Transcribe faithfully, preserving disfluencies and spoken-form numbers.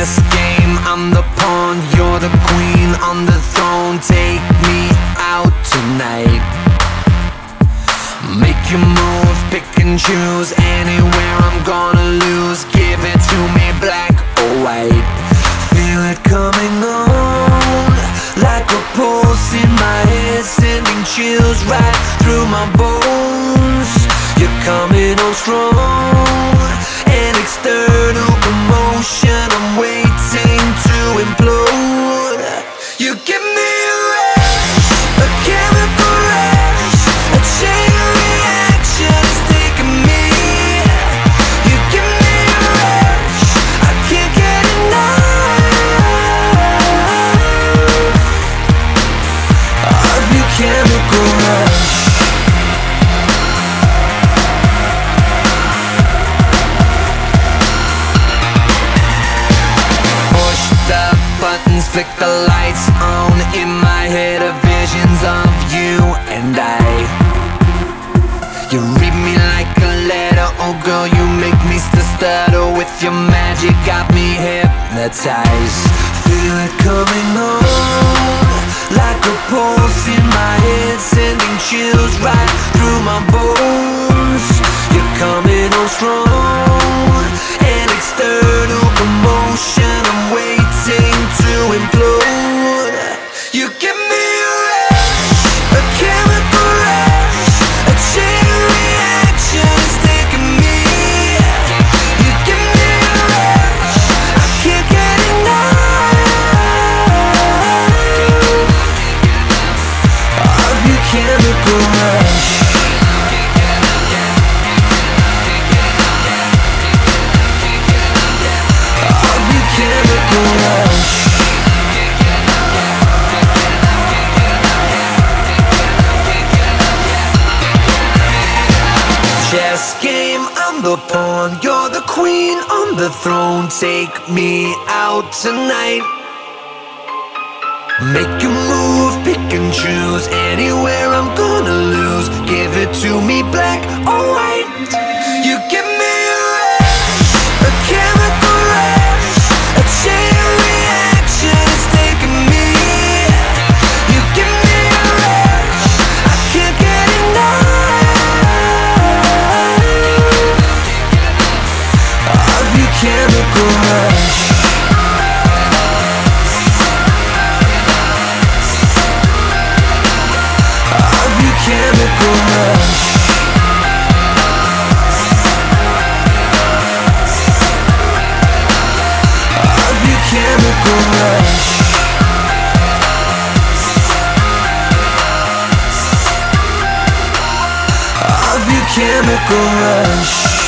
chess game, I'm the pawn, you're the queen on the throne. Take me out tonight. Make your move, pick and choose. Anywhere I'm gonna lose. Give it to me black or white. Feel it coming on, like a pulse in my head, sending chills right through my bones. You're coming on strong, an external commotion, I'm waiting to implode. You give me a rush, a chemical rush, a chain reaction is taking me. You give me a rush, I can't get enough of your chemical rush. Buttons, flick the lights on. In my head are visions of you and I. You read me like a letter, oh girl, you make me stutter. With your magic got me hypnotized. Feel it coming on, like a pulse in my head, sending chills right through my bones. You're coming on strong, an external commotion, I'm waiting to implode. You give me a rush, a chemical rush, a chain reaction is taking me. You give me a rush, I can't get enough of your chemical rush. Chess game, I'm the pawn, you're the queen on the throne. Take me out tonight. Make a move, pick and choose. Anywhere I'm gonna lose. Give it to me black or white. You give me a rush, a chemical rush, a chain reaction is taking me. You give me a rush, I can't get enough of your chemical rush. Of your chemical rush. Of your chemical rush. Of your chemical rush.